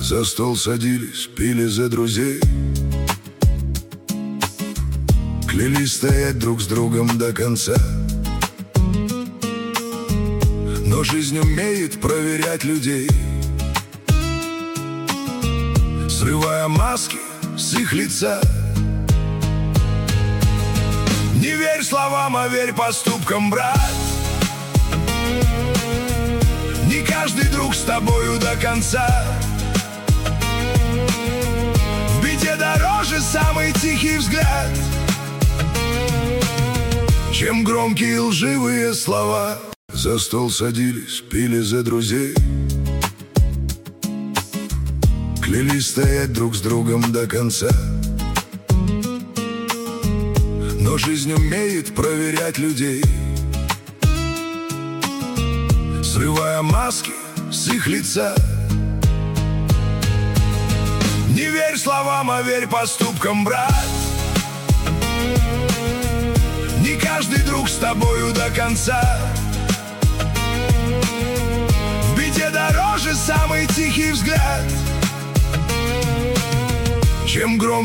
За стол садились, пили за друзей, клялись стоять друг с другом до конца. Но жизнь умеет проверять людей, срывая маски с их лица. Не верь словам, а верь поступкам, брат. Не каждый друг с тобою до конца. В беде дороже самый тихий взгляд, чем громкие лживые слова. За стол садились, пили за друзей, клялись стоять друг с другом до конца. Но жизнь умеет проверять людей, срывая маски с их лица. Не верь словам, а верь поступкам, брат. Не каждый друг с тобою до конца. В беде дороже самый тихий взгляд, чем громкий